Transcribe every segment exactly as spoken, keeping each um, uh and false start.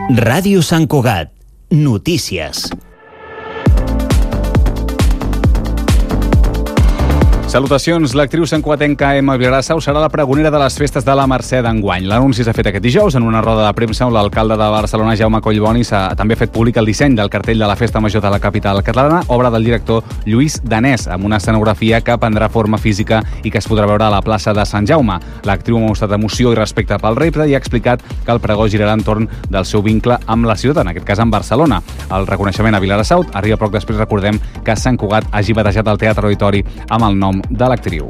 Ràdio Sant Cugat. Notícies. Salutacions. L'actriu santcugatenca Emma Vilarasau serà la pregonera de les festes de la Mercè d'enguany. L'anunci s'ha fet aquest dijous en una roda de premsa on l'alcalde de Barcelona, Jaume Collboni, s'ha també fet públic el disseny del cartell de la Festa Major de la capital catalana, obra del director Lluís Danés, amb una escenografia que prendrà forma física i que es podrà veure a la plaça de Sant Jaume. L'actriu ha mostrat emoció i respecte pel repte i ha explicat que el pregó girarà entorn del seu vincle amb la ciutat, en aquest cas amb Barcelona. El reconeixement a Vilarasau arriba poc després, recordem, que Sant Cugat hagi batejat el Teatre Auditori amb el nom de l'actriu.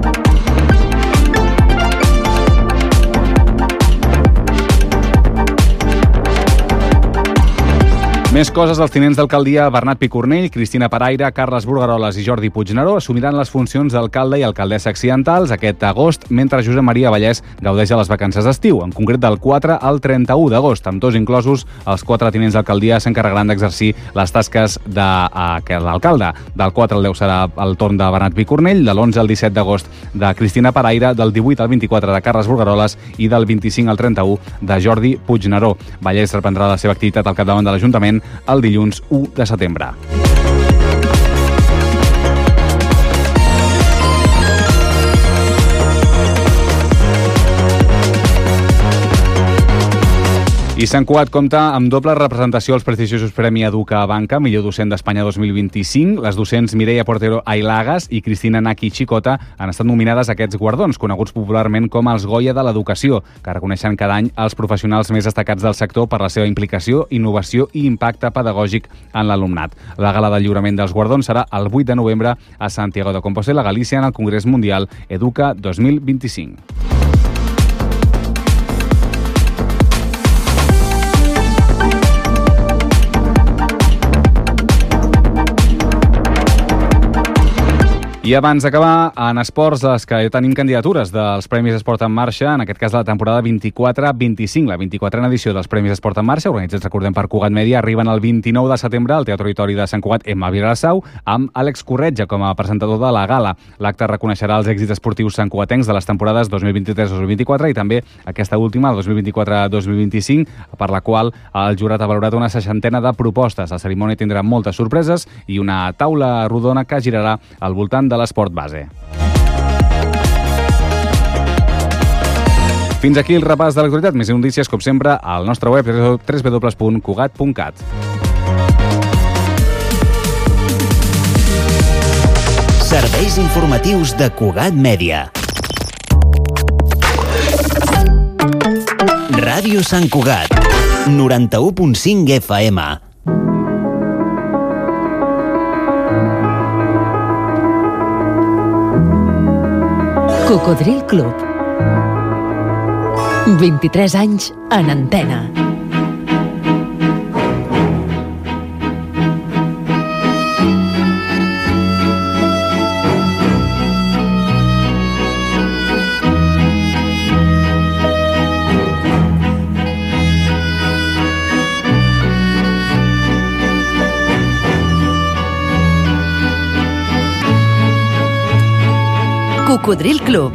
Més coses. Els tinents d'alcaldia Bernat Picornell, Cristina Paraire, Carles Burgaroles i Jordi Puigneró assumiran les funcions d'alcalde i alcaldessa accidentals aquest agost, mentre Josep Maria Vallès gaudeix de les vacances d'estiu, en concret del quatre al trenta-u d'agost. Amb tots inclosos, els quatre tinents d'alcaldia s'encarregaran d'exercir les tasques de uh, l'alcalde. Del quatre al deu serà el torn de Bernat Picornell, de l'onze al disset d'agost de Cristina Paraire, del divuit al vint-i-quatre de Carles Burgaroles i del vint-i-cinc al trenta-u de Jordi Puigneró. Vallès reprendrà la seva activitat al capdavant de l'Ajuntament el dilluns u de setembre. I Sant Cugat compta amb doble representació als prestigiosos Premi Educa Banca, millor docent d'Espanya dos mil vint-i-cinc. Les docents Mireia Portero Ailagas i Cristina Naki Chicota han estat nominades a aquests guardons, coneguts popularment com els Goya de l'Educació, que reconeixen cada any els professionals més destacats del sector per la seva implicació, innovació i impacte pedagògic en l'alumnat. La gala de lliurament dels guardons serà el vuit de novembre a Santiago de Compostela, Galícia, en el Congrés Mundial Educa dos mil vint-i-cinc. I abans d'acabar, en esports, les que tenim candidatures dels Premis Esport en Marxa, en aquest cas la temporada vint-i-quatre vint-i-cinc. La vint-i-quatrena edició dels Premis Esport en Marxa, organitzats, recordem, per Cugat Mèdia, arriben el vint-i-nou de setembre al Teatre Auditori de Sant Cugat Emma Vilarasau, amb Àlex Corretja com a presentador de la gala. L'acte reconeixerà els èxits esportius santcugatencs de les temporades dos mil vint-i-tres dos mil vint-i-quatre i també aquesta última, el dos mil vint-i-quatre dos mil vint-i-cinc, per la qual el jurat ha valorat una seixantena de propostes. La cerimònia tindrà moltes sorpreses i una taula rodona que girarà al voltant de de l'esport base. Fins aquí el repàs de l'actualitat. Més notícies, com sempre, al nostre web w w w punt cugat punt cat. Serveis informatius de Cugat Mèdia. Ràdio Sant Cugat, noranta-u punt cinc F M. Cocodril Club. vint-i-tres anys en antena. Cocodril Club.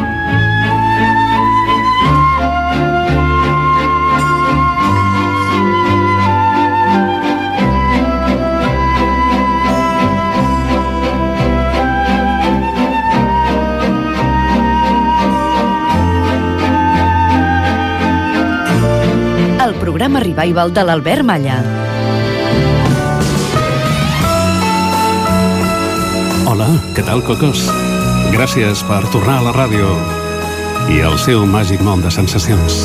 El programa Revival de l'Albert Malla. Hola, què tal, cocos? Gràcies per tornar a la ràdio i al seu màgic món de sensacions.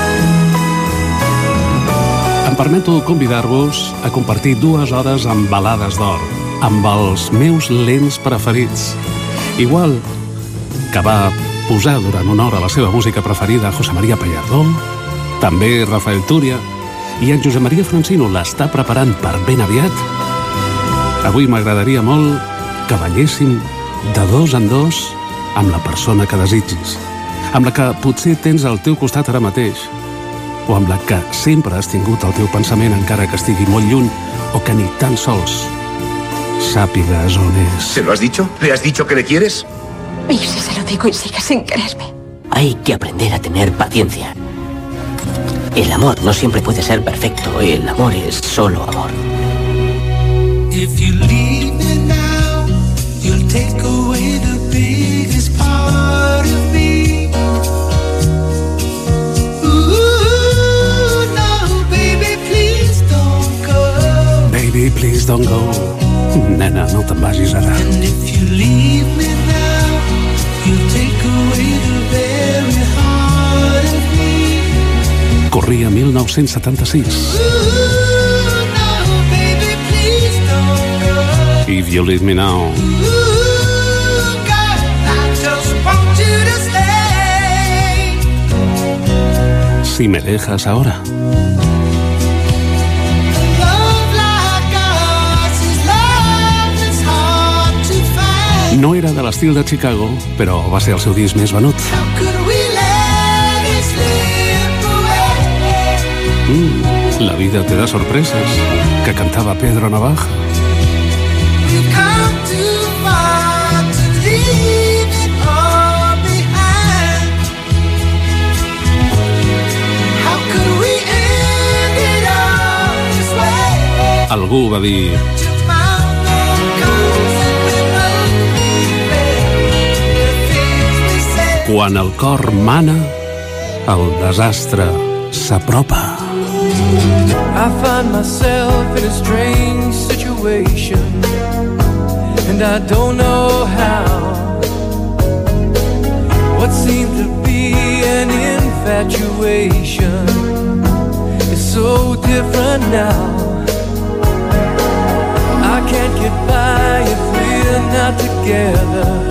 Em permeto convidar-vos a compartir dues hores amb balades d'or, amb els meus lents preferits. Igual que va posar durant una hora la seva música preferida José María Pallardó, també Rafael Túria, i en Josep Maria Francino l'està preparant per ben aviat. Avui m'agradaria molt que balléssim de dos en dos amb la persona que desitgis, amb la que potser tens al teu costat ara mateix, o amb la que sempre has tingut al teu pensament encara que estigui molt lluny o que ni tan sols sàpigues on és. ¿Se lo has dicho? ¿Le has dicho que le quieres? ¿Y si se lo digo y sigue sin quererme? Hay que aprender a tener paciencia. El amor no siempre puede ser perfecto. El amor es solo amor. If you leave me now, you'll take away the biggest part of me. Ooh, no, baby, please don't go. Baby, please don't go. Nena, no te'n vagis ara. And if you leave me now, you'll take away the very heart of me. Corria mil nou-cents setanta-sis. Ooh, no, baby, please don't go. If you leave me now. Ooh, girl, I just want you to stay. Si me dejas ahora. No era de l'estil de Chicago, però va ser el seu disc més venut. Mm, La vida te da sorpresas, que cantava Pedro Navaja. Algú va dir... Quan el cor mana, el desastre s'apropa. I find myself in a strange situation, and I don't know how. What seemed to be an infatuation is so different now. I can't get by if we're not together.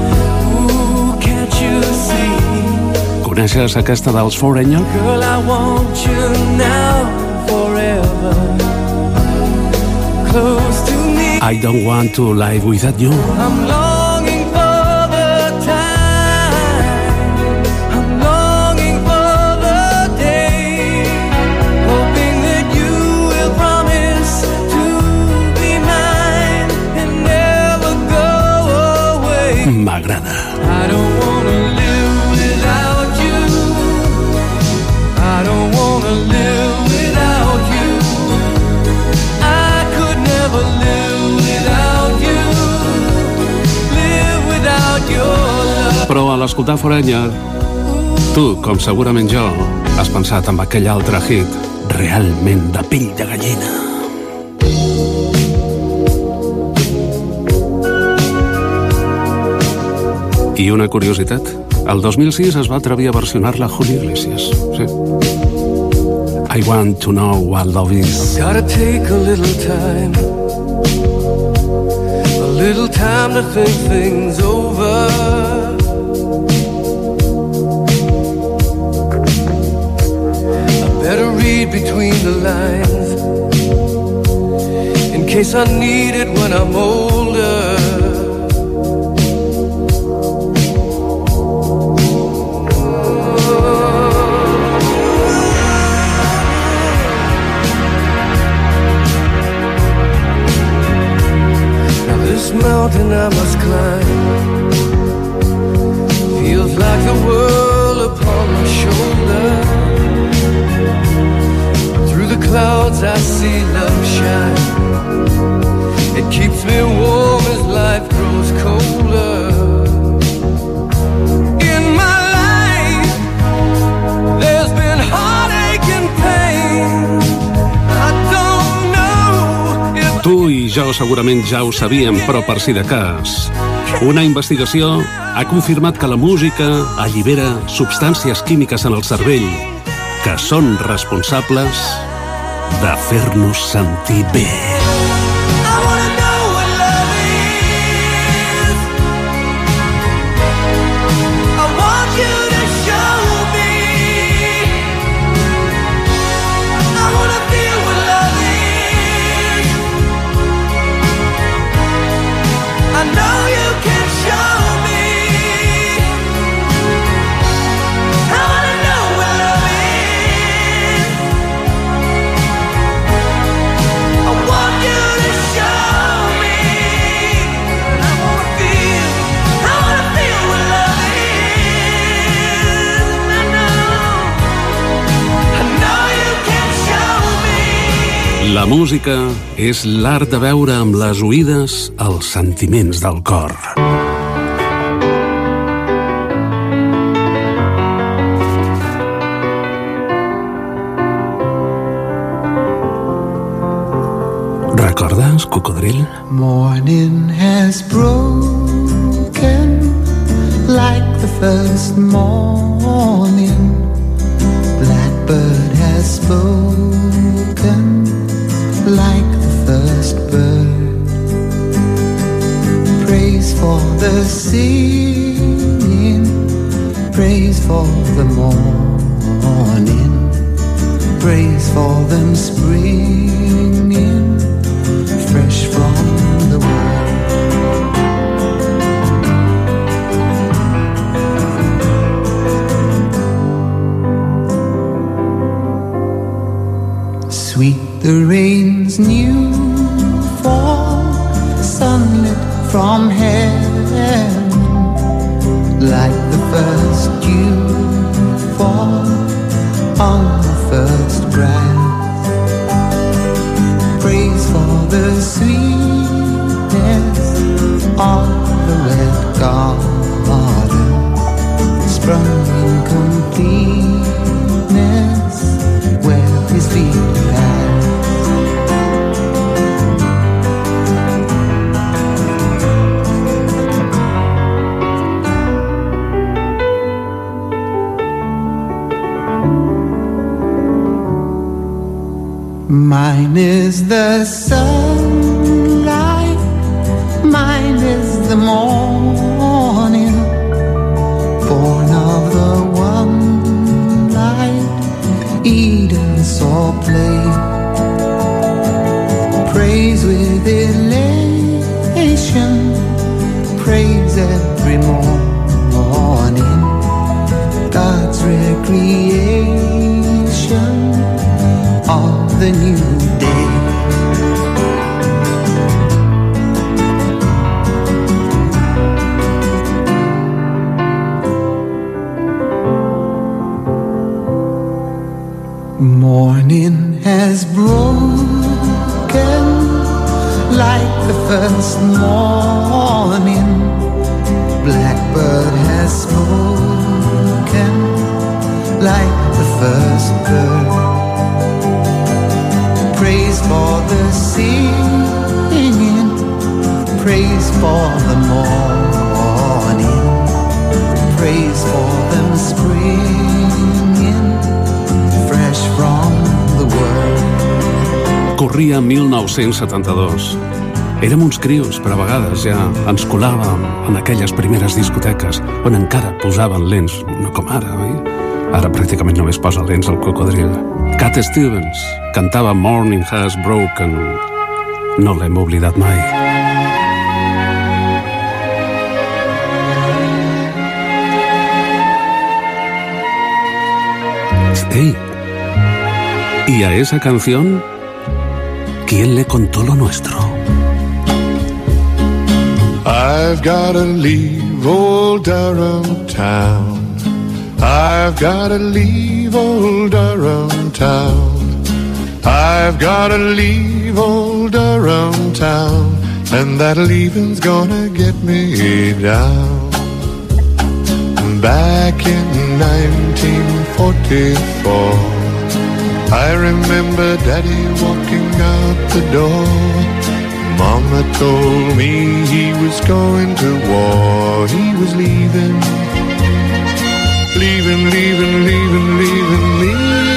Coneixes aquesta dels Foreigner? Girl, I want you now forever. Close to me. I don't want to live without you. I'm longing for the time. I'm longing for the day. Hoping that you will promise to be mine and never go away. M'agrada. I don't wanna live without you. I don't wanna live without you. I could never live without you. Live without your love. Però a l'escoltar Foreigner, tu, com segurament jo, has pensat en aquell altre hit realment de pell de gallina. I una curiositat, el dos mil sis es va atrevir a versionar-la Julio Iglesias. Sí. I want to know what love is. Gotta take a little time, a little time to think things over. I better read between the lines, in case I need it when I'm older. Mountain I must climb feels like the world upon my shoulder. Through the clouds I see love shine. It keeps me warm as life grows colder. In my life there's been heartache and pain. I don't know if Tu i jo segurament ja ho sabíem, però per si de cas, una investigació ha confirmat que la música allibera substàncies químiques en el cervell que són responsables de fer-nos sentir bé. I want La música és l'art de veure amb les oïdes els sentiments del cor. Recordes, cocodril? Morning has broken like the first morning. Blackbird has spoken like the first bird. Praise for the singing, praise for the morning, praise for them springing fresh from the world. Sweet the rain's new fall, sunlit from heaven, like the first dew fall on the first grass. Praise for the sweetness of the red garden, sprung in completeness where his feet passed. Mine is the sunlight, mine is the morning, born of the one light Eden saw play. Praise with elation, praise every morning, God's recreation of the new day. Morning has broken like the first morning. Blackbird has spoken like the first bird. Praise for the singing, praise for the morning, praise for them springing fresh from the world. Corria mil nou-cents setanta-dos. Érem uns crios, però a vegades ja ens colàvem en aquelles primeres discoteques on encara posaven lents, no com ara, oi? Ara pràcticament només posa lents al cocodril. Cat Stevens cantava Morning Has Broken. No l'hem oblidat mai. Hey, y a esa canción, ¿quién le contó lo nuestro? I've gotta leave old Durham town. I've gotta leave old Durham town. I've gotta leave old Durham town, and that leaving's gonna get me down. Back in nineteen forty-four, I remember Daddy walking out the door. Mama told me he was going to war. He was leaving, leaving, leaving, leaving, leaving me.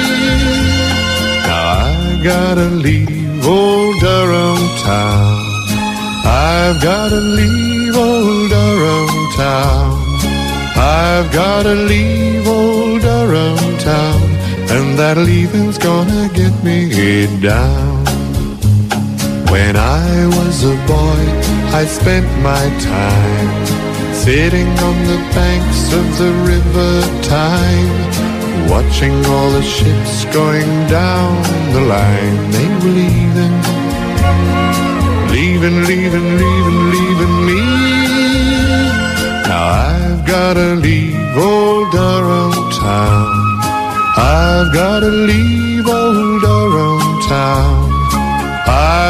Now I gotta leave old Durham town. I've gotta leave old Durham town. I've gotta leave old Durham town, and that leaving's gonna get me down. When I was a boy, I spent my time sitting on the banks of the river Tyne, watching all the ships going down the line. They were leaving, leaving, leaving, leaving, leaving me. Now I've gotta leave old Durham town. I've gotta leave old Durham town.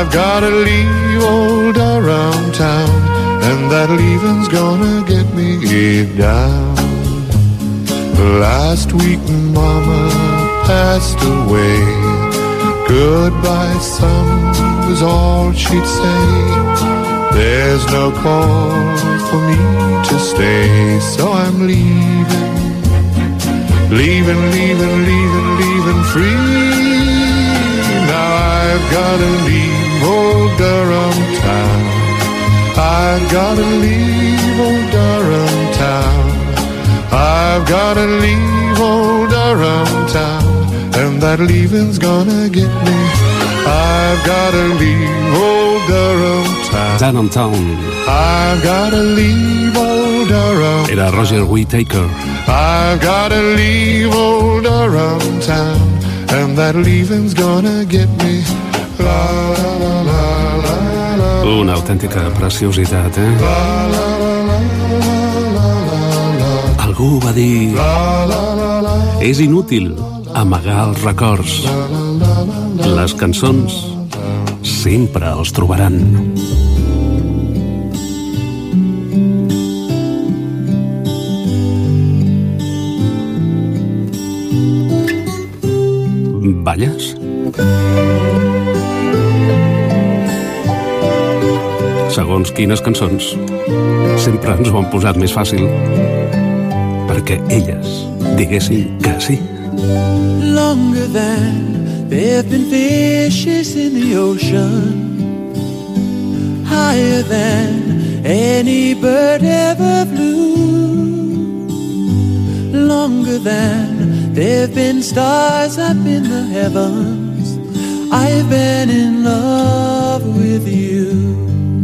I've gotta leave old Durham town, and that leaving's gonna get me down. Last week Mama passed away. Goodbye, son, was all she'd say. There's no call for me to stay, so I'm leaving, leaving, leaving, leaving, leaving free. Now I've gotta leave old Durham town. I've gotta leave old Durham town. I've gotta leave old Durham town, and that leaving's gonna get me. I've gotta leave old Durham town. Durham Town. I've gotta leave old Durham. Era Roger Whittaker. I've gotta leave old Durham town, and that leaving's gonna get me. La, la, la, la, la, la. Una autèntica preciositat, eh? La, la, la, la, la, la. Algú va dir... La, la, la, la. És inútil amagar els records. Les cançons sempre els trobaran. Balles? Segons quines cançons, sempre ens ho han posat més fàcil perquè elles diguessin que sí. Longer than there've been fishes in the ocean, higher than any bird ever flew, longer than there've been stars up in the heavens, I've been in love with you.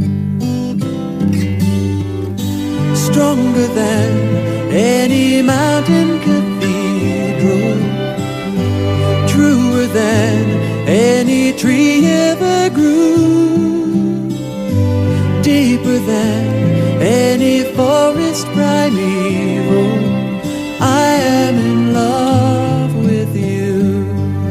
Stronger than any mountain cathedral, truer than any tree ever grew, deeper than any forest primeval, I am in love with you.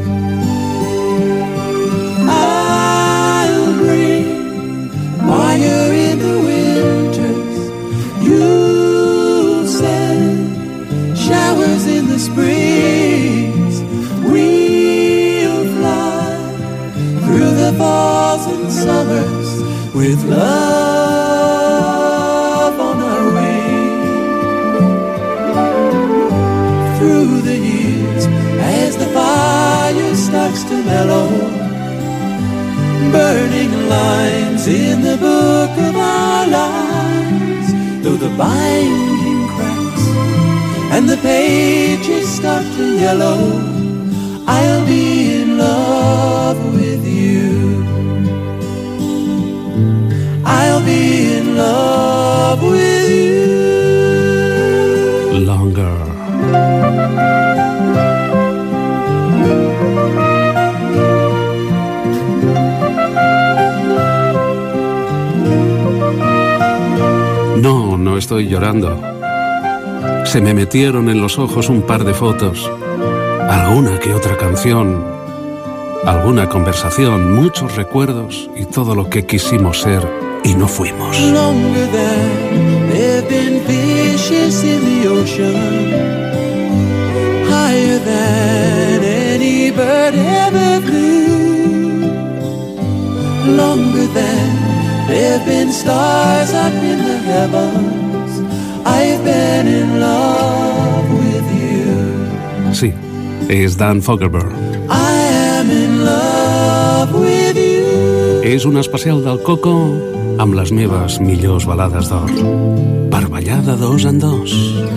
I'll bring fire in the winters, you'll send showers in the springs, we'll fly through the falls and summers with love on our wings. Through the years, as the fire starts to mellow, burning lines in the book of our lives, though the binding cracks and the pages start to yellow, I'll be in love with you. I'll be in love with you. Longer. No, no estoy llorando. Se me metieron en los ojos un par de fotos, alguna que otra canción, alguna conversación, muchos recuerdos y todo lo que quisimos ser y no fuimos. Longer than there've been fishes in the ocean, higher than any bird ever flew, longer than there've been stars up in the heavens, I've been in love with you. Sí, és Dan Fogelberg. I am in love with you. És un especial del Coco amb les meves millors balades d'or, per ballar de dos en dos.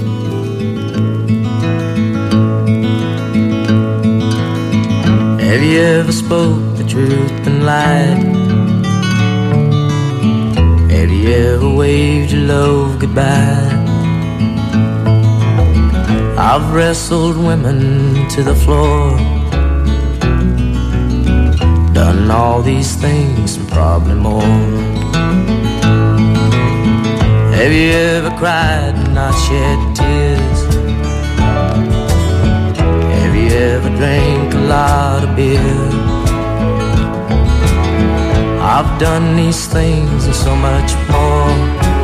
Have you ever spoke the truth and lied? Have you ever waved your love goodbye? I've wrestled women to the floor, done all these things and probably more. Have you ever cried and not shed tears? Have you ever drank a lot of beer? I've done these things and so much more.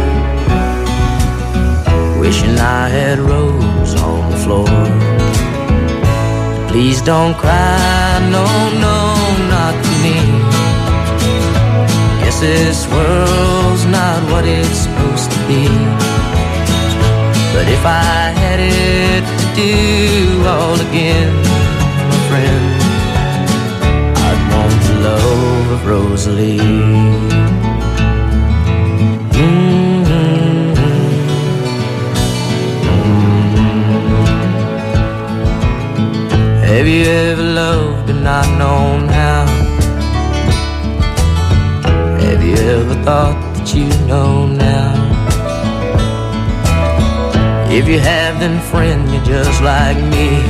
Wishing I had rose on the floor. Please don't cry, no, no, not for me. Guess this world's not what it's supposed to be. But if I had it to do all again, my friend, I'd want the love of Rosalie. Mm-hmm. Mm-hmm. Have you ever loved and not known how? Have you ever thought that you know now? If you have, then friend, you're just like me,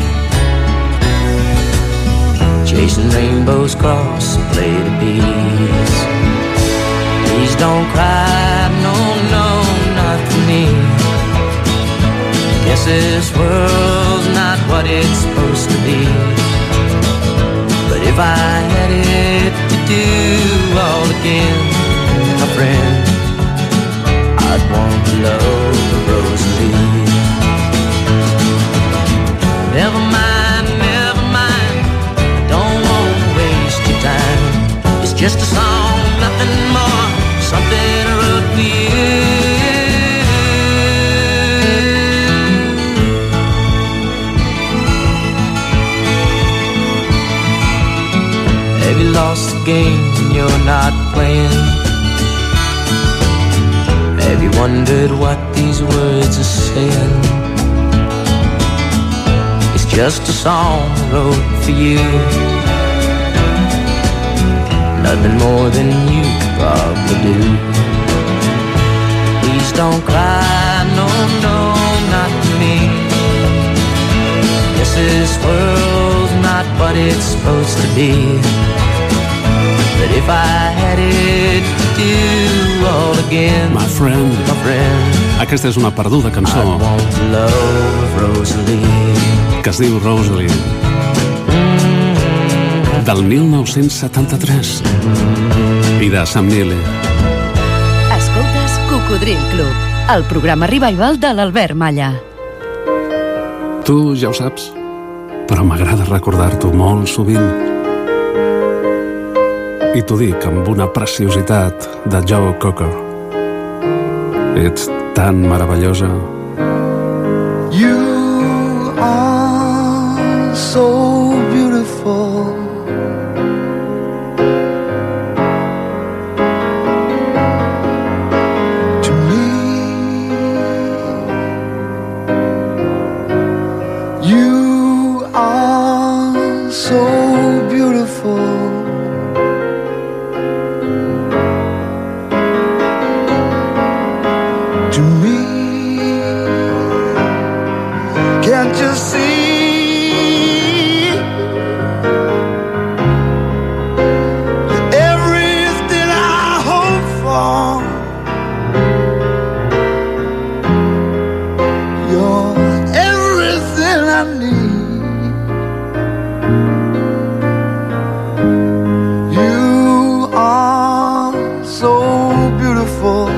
chasing rainbows across a plate of peas. Please don't cry, no, no, not for me. Guess this world's not what it's supposed to be. But if I had it to do all again, my friend, I'd want to love Rosalie. Never mind, never mind, I don't want to waste your time. It's just a song, nothing more, something I wrote for you. Have you lost the game and you're not playing? Have you wondered what these words are saying? Just a song I wrote for you, nothing more than you could probably do. Please don't cry, no, no, not for me. Guess this world's not what it's supposed to be. But if I had it to do all again, My friend, my friend, aquesta és una perduda cançó I want to love Rosalie, que es diu Rosalie, del mil nou-cents setanta-tres, i de Sam Neill. Escoltes Cocodril Club, el programa revival de l'Albert Malla. Tu ja ho saps, però m'agrada recordar-t'ho molt sovint. I t'ho dic amb una preciositat de Joe Cocker. Ets tan meravellosa. You are so beautiful. To me, you are so beautiful. To me, can't you see? You're everything I hope for. You're everything I need. You are so beautiful.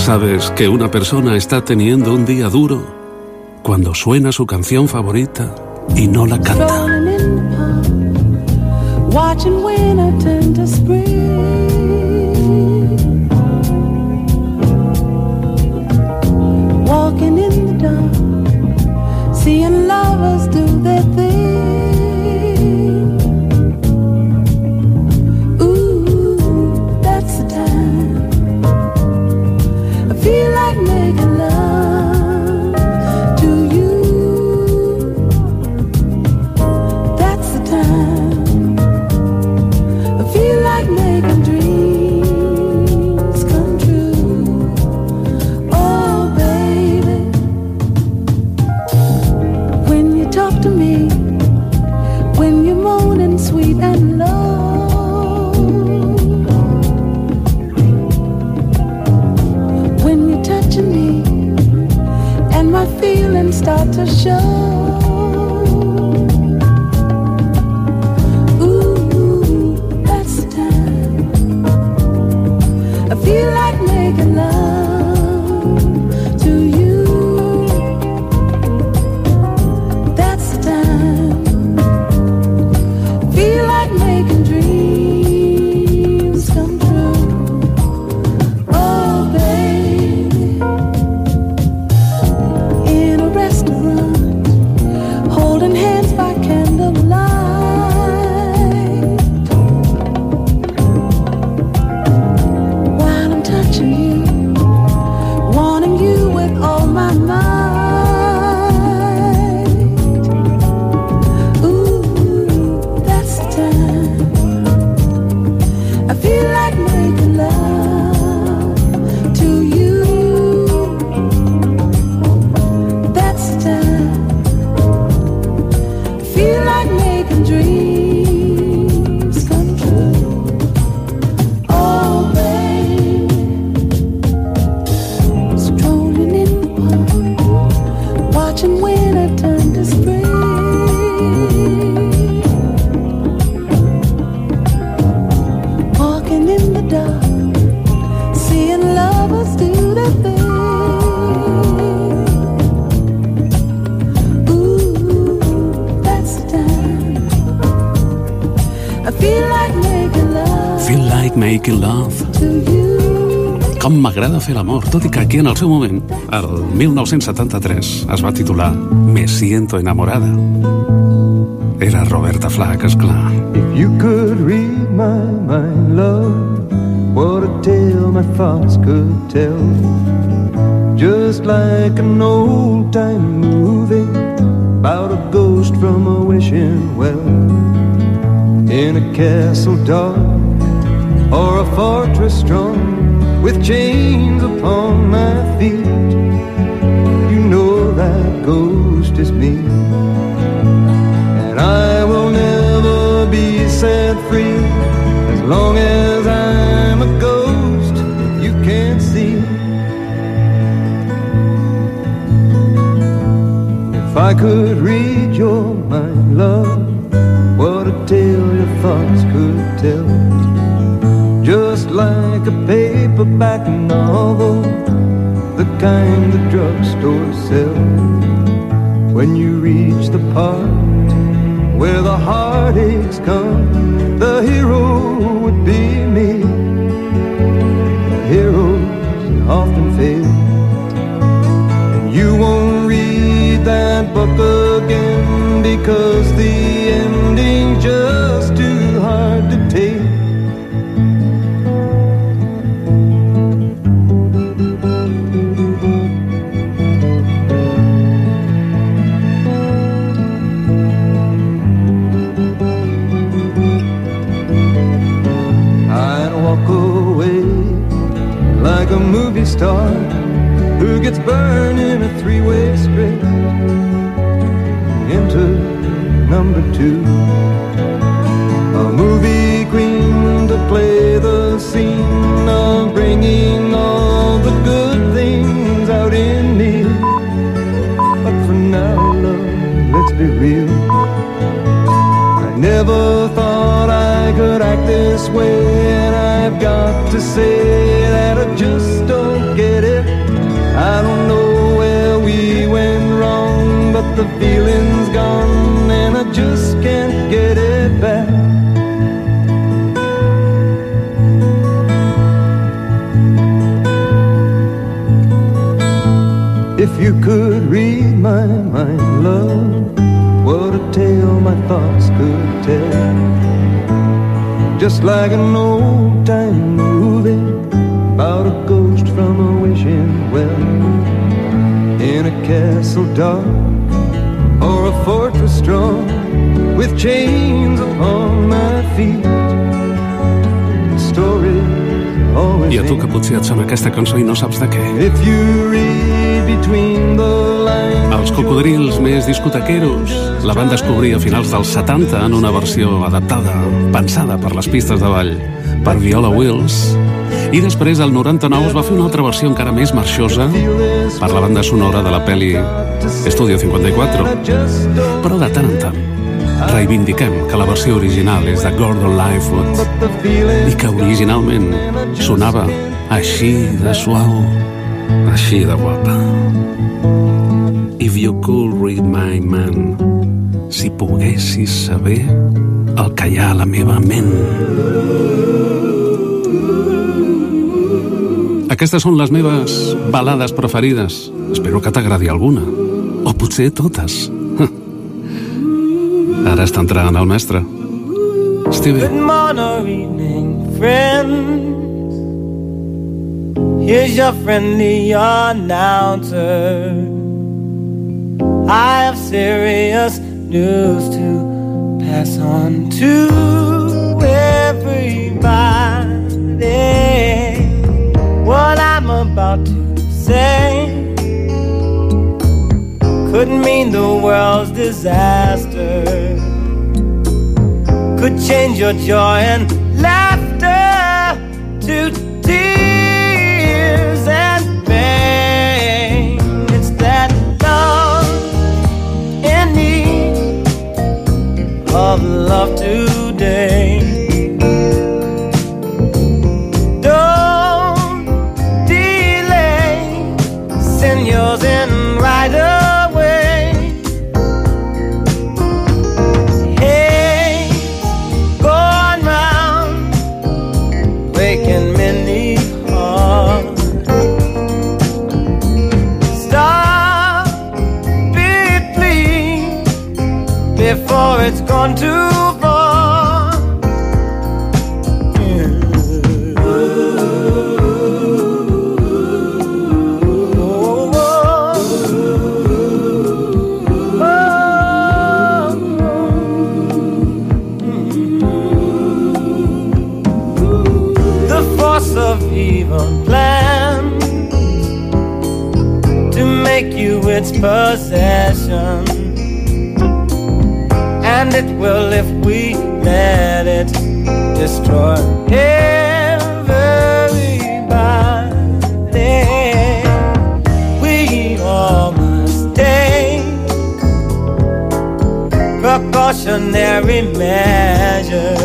Sabes que una persona está teniendo un día duro cuando suena su canción favorita y no la canta. Watching winter turn to spring. Walking in the dark, seeing lovers do their thing. Ooh, that's the time I feel like making love to you. That's the time I feel like making dreams come true. Oh, baby, when you talk to me, when you're moaning sweet and low, when you're touching me and my feelings start to show. I feel like making love to you. That's the time. I feel like making dreams come true. Oh, baby, in a restaurant, holding hands by candlelight. Touching you, wanting you with all my might. Ooh, that's the time I feel like making love to you. That's the time I feel like making dreams come true. Oh, baby, watching winter turn to spring. Walking in the dark, seeing lovers do their thing. Ooh, that's the time I feel like making love. Feel like making love. To you. Com m'agrada fer l'amor, tot i que aquí en el seu moment, el mil nou-cents setanta-tres, es va titular Me siento enamorada. Era Roberta Flack, esclar. If you could read my mind, love, what a tale my thoughts could tell. Just like an old-time movie about a ghost from a wishing well. In a castle dark or a fortress strong, with chains upon my feet, you know that ghost is me. And I will never be set free as long as I'm a ghost you can't see. If I could read your mind, love, what a tale your thoughts could tell. Just like a paperback novel, the kind the drugstore sells. When you reach the part where the heartaches come, the hero would be me. But heroes often fail, and you won't read that book again because the ending's just too hard to take. Like a movie star who gets burned in a three-way script into number two. A movie queen to play the scene of bringing all the good things out in me. But for now, love, let's be real, I never thought I could act this way, and I've got to say that I just don't get it. we went wrong, but the feeling's gone and I just can't get it back. If you could read my mind, love, what a tale my thoughts could tell. Just like an old-time movie about a ghost from a wishing well, in a castle dark or a fortress strong, with chains upon my feet. Stories always. I a tu que potser et sona aquesta cançó i no saps de què. If you read between the lines. Els Cocodrils més discotequeros la van descobrir a finals dels setanta en una versió adaptada, pensada per les pistes de ball, per Viola Wills. I després, al noranta-nou, es va fer una altra versió encara més marxosa per la banda sonora de la pel·li Estudio cinquanta-quatre. Però de tant en tant reivindiquem que la versió original és de Gordon Lightfoot i que originalment sonava així de suau, així de guapa. If you could read my mind, si poguessis saber el que hi ha a la meva ment. Aquestes són les meves balades preferides. Espero que t'agradi alguna. O potser totes. Ara està entrant el mestre. Stevie. Good morning, friends. Here's your friendly announcer. I have serious news to pass on to everybody. What I'm about to say could mean the world's disaster, could change your joy and laughter to tears and pain. It's that love in need of love today. Don't delay, send yours in right away. Hey, going round, breaking many hearts. Stop it, please, before it's gone too far. Of evil plans to make you its possession, and it will if we let it destroy everybody. We all must take precautionary measures.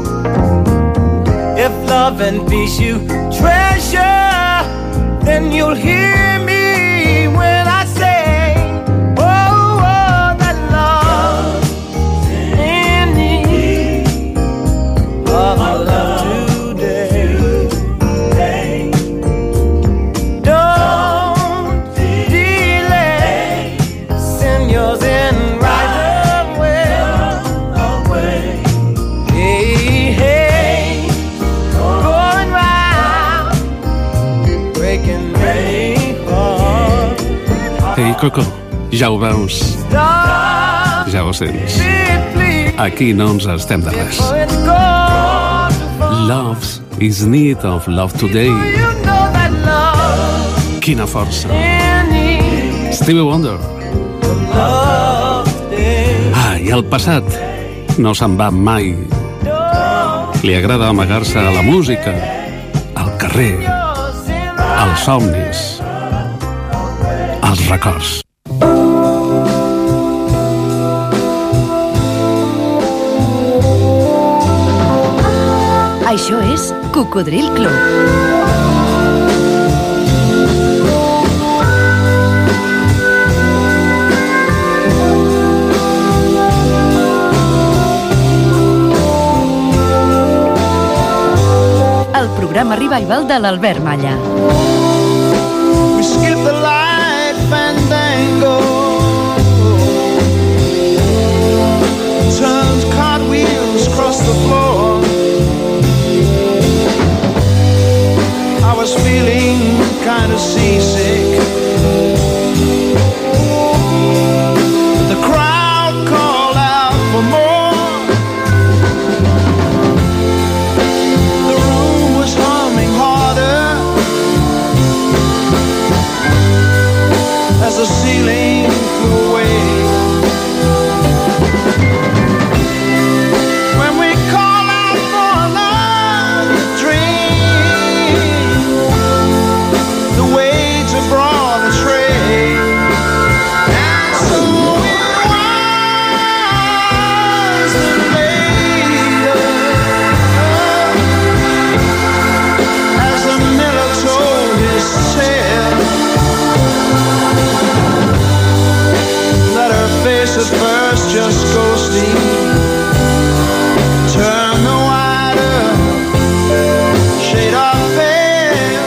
If love and peace you treasure, then you'll hear me when I say, oh, oh, that love in need of love today. Don't delay, send yours in right away. Hey, hey. Ei, Coco, ja ho veus, ja ho sents. Aquí no ens estem de res. Love is need of love today. Quina força. Stevie Wonder. Ah, i el passat no se'n va mai. Li agrada amagar-se a la música, al carrer, als somnis, als records. Això és Cocodril Club. programa Revival de l'Albert Malla. We skip the light fandango, turns cartwheels across the floor. I was feeling kind of seasick. The crowd called out for more. The room was humming harder as the ceiling flew away. When we call out for another drink, the waves have brought a tray. And so it was that later, as the miller told his tale, that her face at first just ghostly turned the wider shade of pale.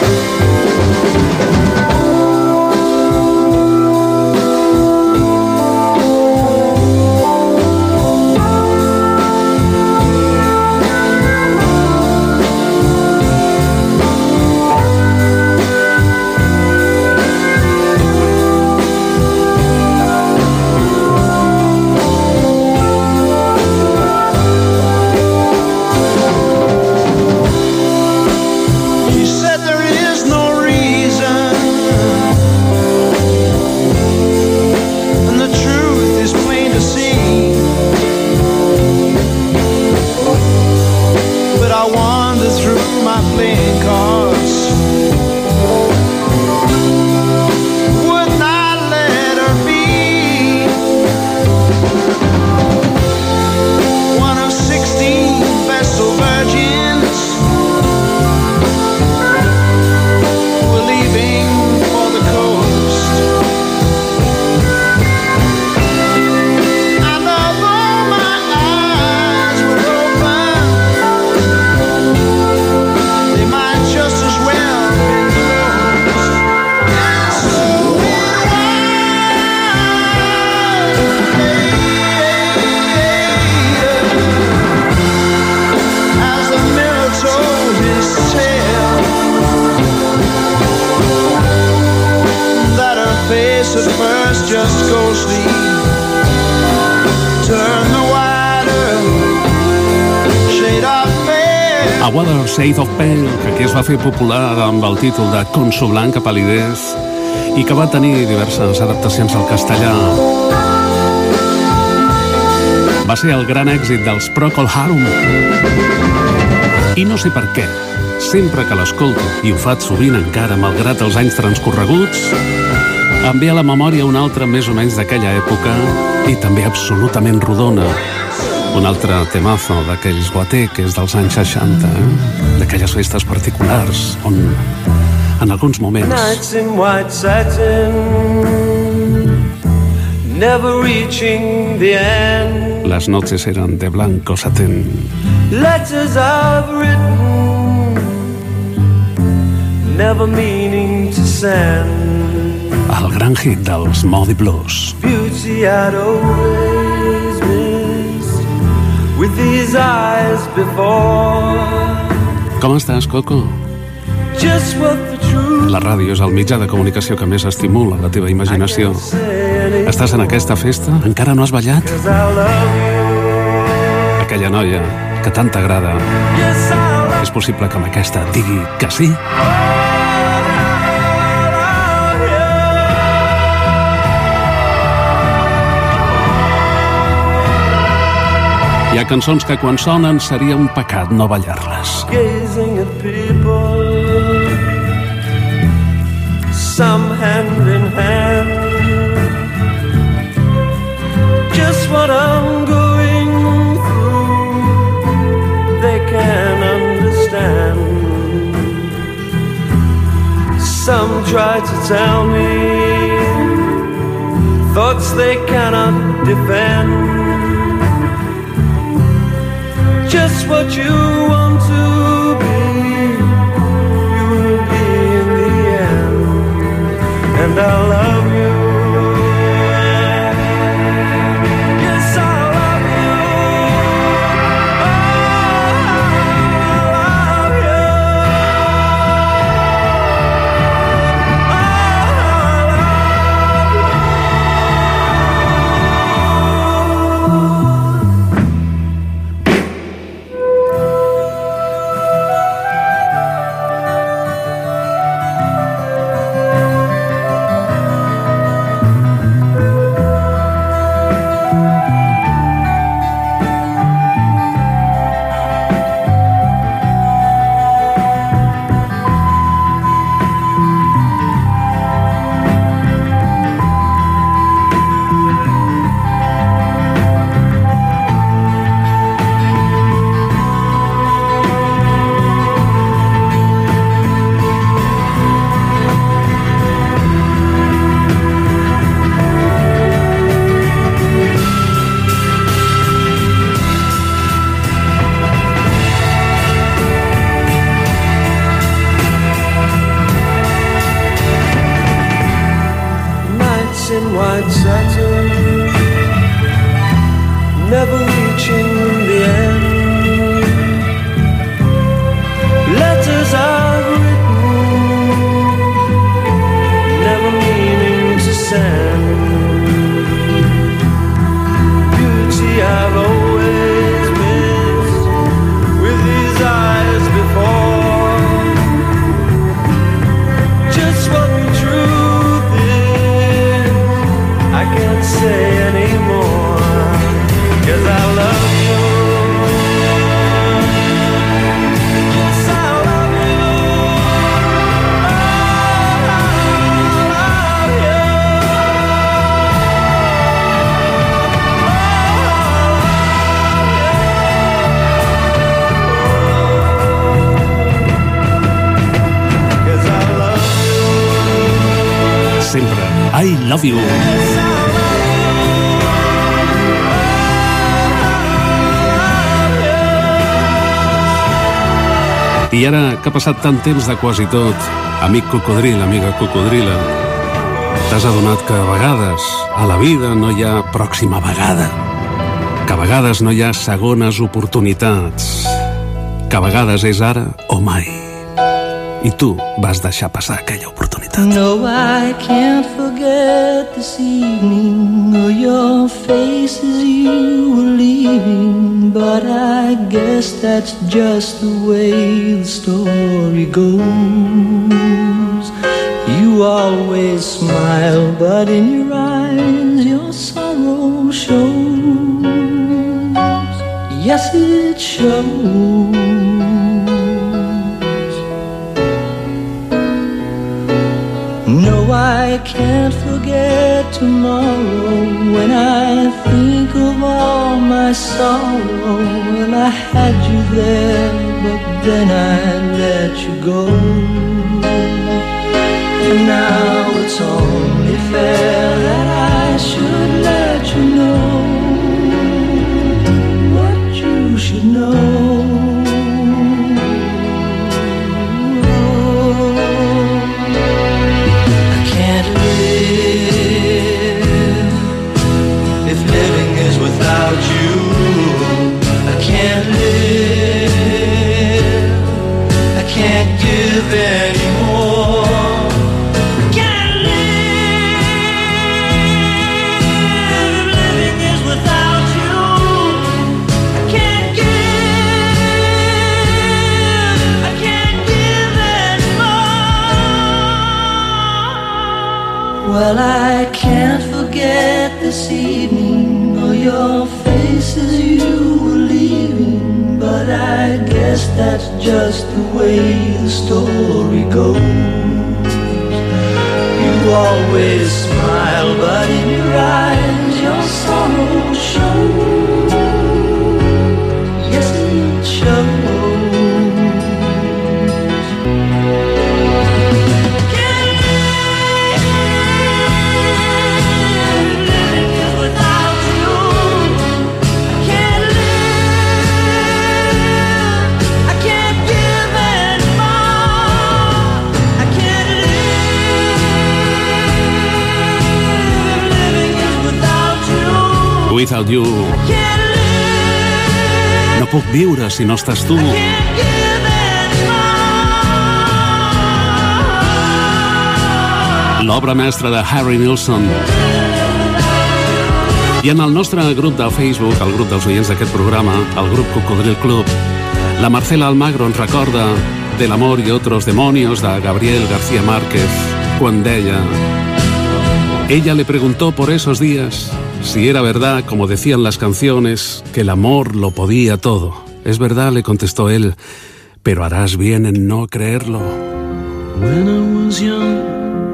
She said there is no reason, and the truth is plain to see. But I wander through my playing cards, would not let her be one of sixteen Vestal virgins who were leaving for the coast. And although my eyes were open, they might just as well be closed. And so it was as the miller told his tale, that her face at first just ghostly turned the wider shade of pale. A Water Shade of Pale, que aquí es va fer popular amb el títol de Con su blanca palidez i que va tenir diverses adaptacions al castellà. Va ser el gran èxit dels Procol Harum. I no sé per què, sempre que l'escolto, i ho faig sovint encara malgrat els anys transcorreguts, em ve a la memòria una altra més o menys d'aquella època i també absolutament rodona. Un altre temazo d'aquells guater que és dels anys seixanta, eh? D'aquelles festes particulars on en alguns moments Nights in white satin, never reaching the end. les noches eran de blanco satén. Letters I've written, never meaning to send. El gran hit dels Moody Blues. Beauty I'd always missed with these eyes before. Com estàs, Coco? Just what the truth. La ràdio és el mitjà de comunicació que més estimula la teva imaginació. Estàs en aquesta festa? Encara no has ballat? Aquella noia que tant t'agrada. És possible que amb aquesta et digui que sí? Hi ha cançons que quan sonen seria un pecat no ballar-les. Gazing at people, some hand in hand. Just what I'm going through, they can understand. Some try to tell me thoughts they cannot defend. Just what you want to be I love you. Yes, I love you. Oh, I love you. In white satin, never reaching the end. Letters I've written, never meaning to send. Beauty I've always missed with these eyes before. Just what the truth is, I can't say anymore, 'cause I love you. Yes, I love you. Oh, I love you. Oh, 'cause I love you. Sempre I love you. I ara que ha passat tant temps de quasi tot, amic cocodril, amiga cocodrila, t'has adonat que a vegades a la vida no hi ha pròxima vegada, que a vegades no hi ha segones oportunitats, que a vegades és ara o mai. I tu vas deixar passar aquella oportunitat. No, I can't forget this evening or your face as you were leaving, but I guess that's just the way the story goes. You always smile, but in your eyes your sorrow shows. Yes, it shows. No, I can't forget tomorrow when I think of all my sorrow. Well, I had you there, but then I let you go. And now it's only fair that I should let you know what you should know. Well, I can't forget this evening or your face as you were leaving, but I guess that's just the way the story goes. You always smile, but in your eyes your sorrow shows. Yes, it shows. I can't live without you. No puc viure si no estàs tu. L'obra mestra de Harry Nilsson. I en el nostre grup de Facebook, el grup dels oients d'aquest programa, el grup Cocodril Club, la Marcela Almagro ens recorda Del amor y otros demonios de Gabriel García Márquez, cuando ella... Ella le preguntó por esos días si era verdad, como decían las canciones, que el amor lo podía todo. Es verdad, le contestó él, pero harás bien en no creerlo. When I was young,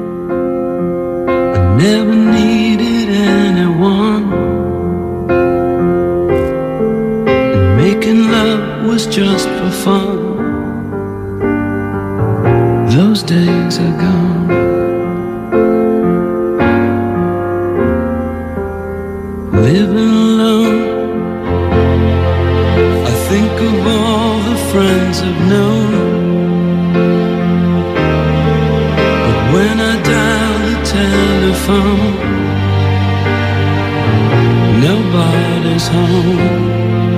I never needed anyone, and making love was just for fun. Those days are gone. Living alone, I think of all the friends I've known, but when I dial the telephone, nobody's home.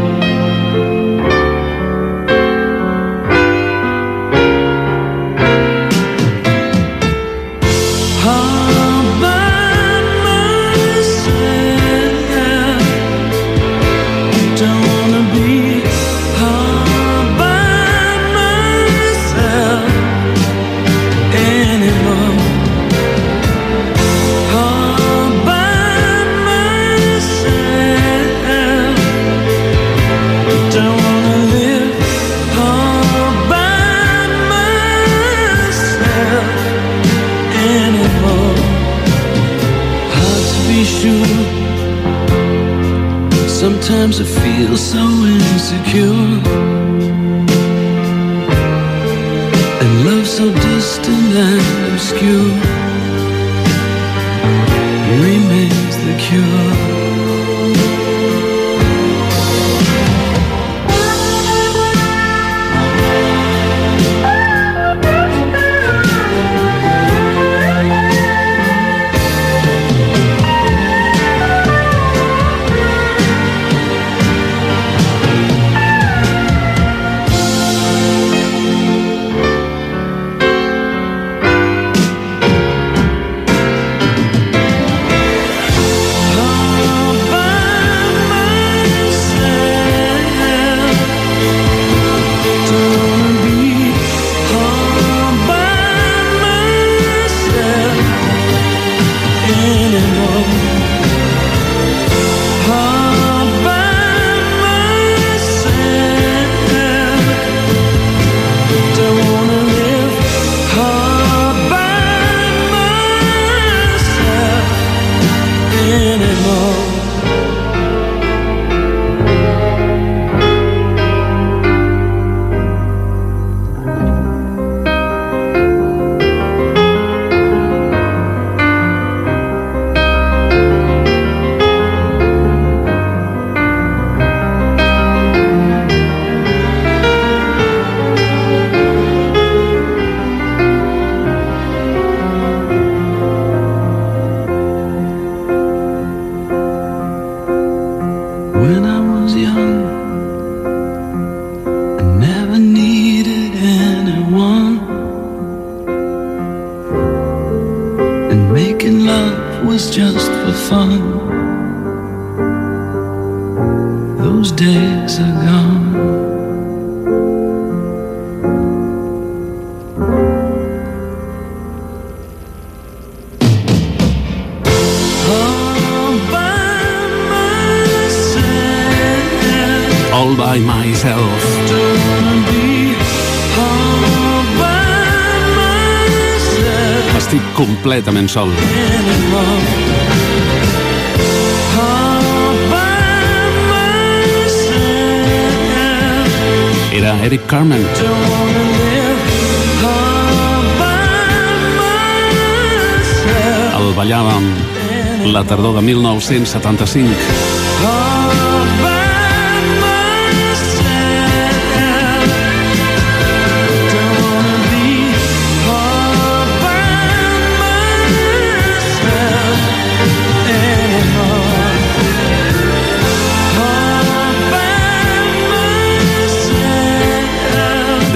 Sometimes I feel so insecure, and love so distant and obscure remains the cure. Completament sol. Era Eric Carmen. El ballàvem la tardor de mil nou-cents setanta-cinc.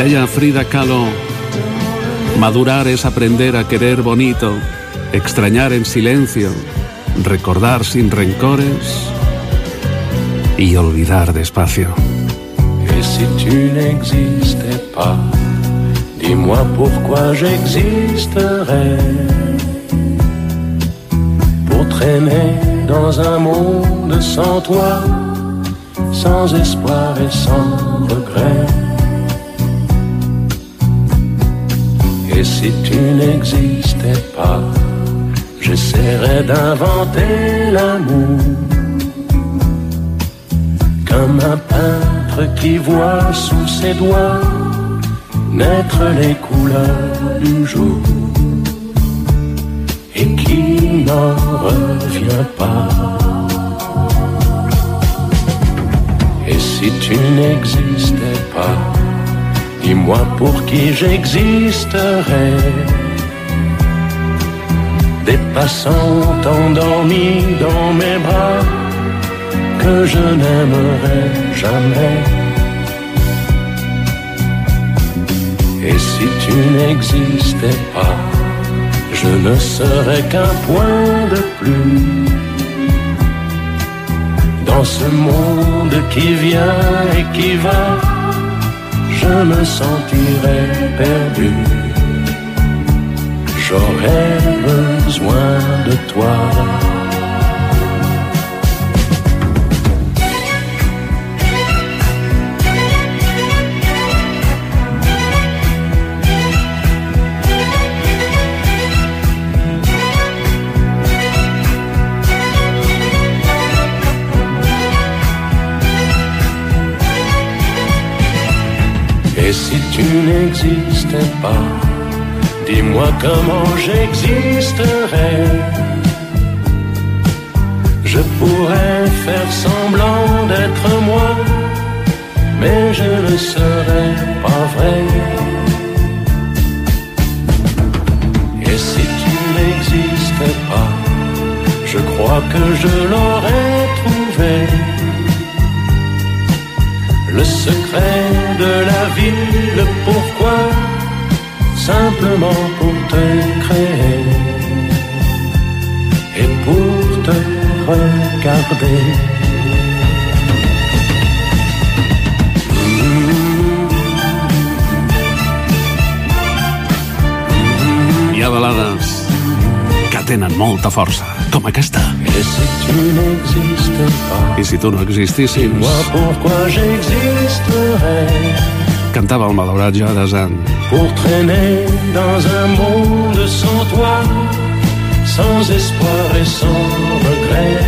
Deia Frida Kahlo, madurar es aprender a querer bonito, extrañar en silencio, recordar sin rencores y olvidar despacio. Et si tu n'existais pas, dis-moi pourquoi j'existerais. Pour traîner dans un monde sans toi, sans espoir et sans regret. Et si tu n'existais pas, j'essaierais d'inventer l'amour, comme un peintre qui voit sous ses doigts naître les couleurs du jour et qui n'en revient pas. Et si tu n'existais pas, dis-moi pour qui j'existerais. Des passants endormis dans mes bras que je n'aimerais jamais. Et si tu n'existais pas, je ne serais qu'un point de plus dans ce monde qui vient et qui va. Je me sentirais perdu. J'aurais besoin de toi. Et si tu n'existais pas, dis-moi comment j'existerais. Je pourrais faire semblant d'être moi, mais je ne serais pas vrai. Et si tu n'existais pas, je crois que je l'aurais trouvé. Le secret de la vie, le pourquoi, simplement pour te créer et pour te regarder. Hi ha balades que tenen molta força, com aquesta. Et si tu n'existais pas, I si tu no existissis, dis-moi pourquoi j'existerais. Cantava el malaurat Jadassan. Pour traîner dans un monde sans toi, sans espoir et sans regret.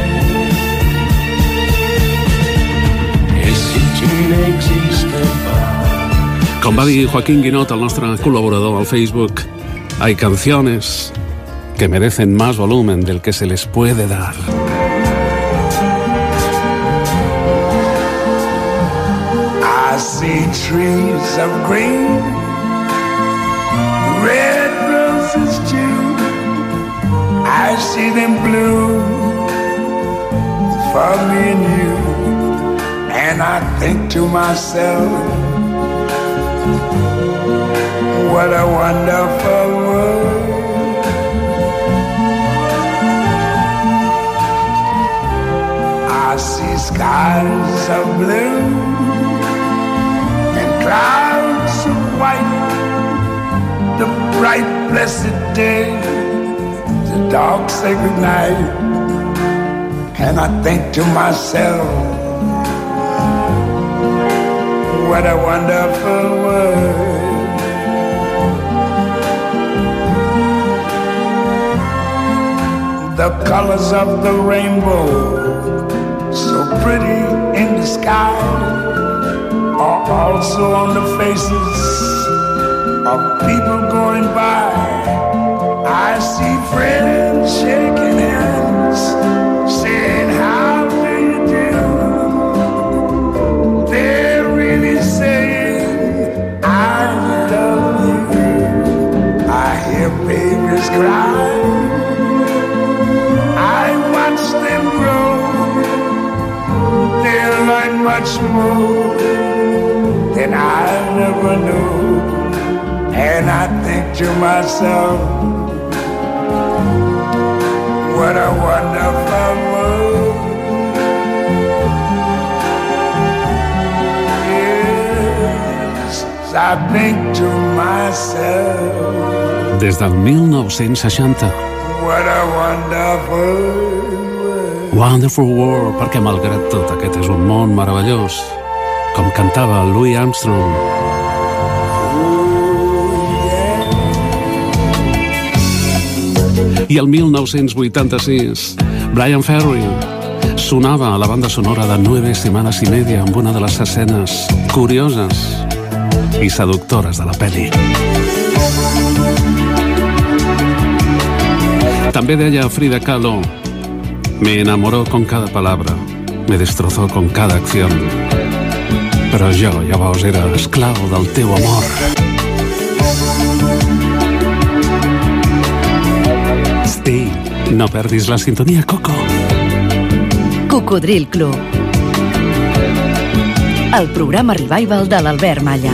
Et si tu n'existais pas. Com va dir Joaquín Guinot, el nostre col·laborador al Facebook, hay canciones que merecen más volumen del que se les puede dar. I see trees of green, red roses too. I see them bloom for me and you. And I think to myself, what a wonderful world. I see skies of blue and clouds of white, the bright blessed day, the dark sacred night. And I think to myself, what a wonderful world. The colors of the rainbow, so pretty in the sky, are also on the faces of people going by. I see friends shaking hands, saying, how do you do? They're really saying, I love you. I hear babies cry, I watch them grow. They'll learn much more than I never knew. And I think to myself, what a wonderful world. Yes, I think to myself. Des del mil nou-cents seixanta. What a wonderful world. Wonderful World, perquè malgrat tot aquest és un món meravellós, com cantava Louis Armstrong. I el mil nou-cents vuitanta-sis, Brian Ferry sonava a la banda sonora de Nueve Semanas y Media amb una de les escenes curioses i seductores de la pel·li. També deia Frida Kahlo: me enamoró con cada palabra, me destrozó con cada acción, però jo llavors era esclau del teu amor. Stay, no perdis la sintonia, Coco. Cocodril Club. El programa revival de l'Albert Malla.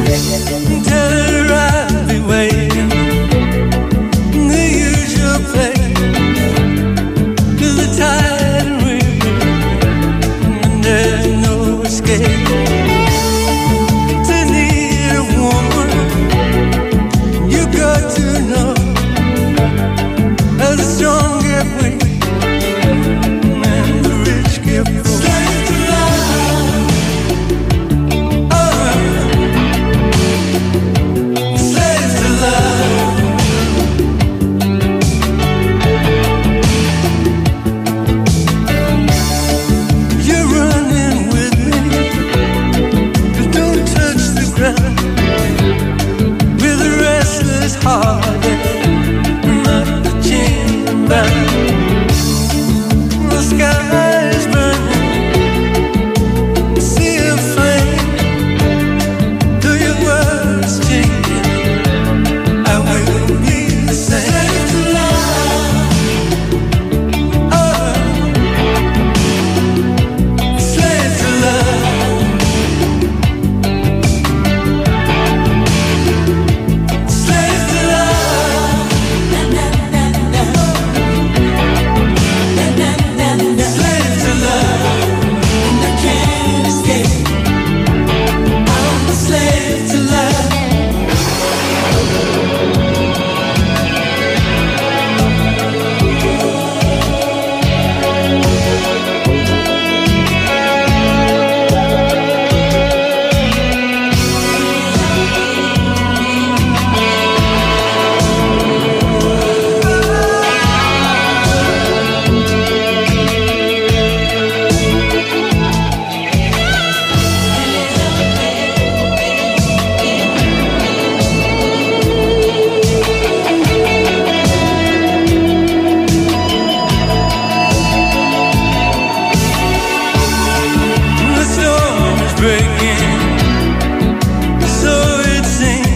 Breaking, so it seems.